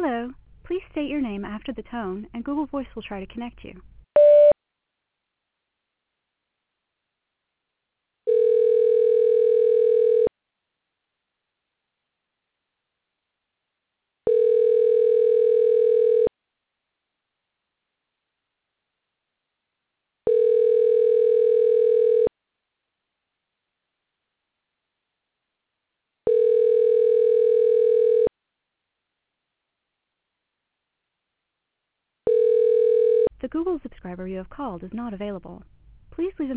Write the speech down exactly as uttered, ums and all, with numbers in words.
Hello. Please state your name after the tone, and Google Voice will try to connect you. The Google subscriber you have called is not available. Please leave a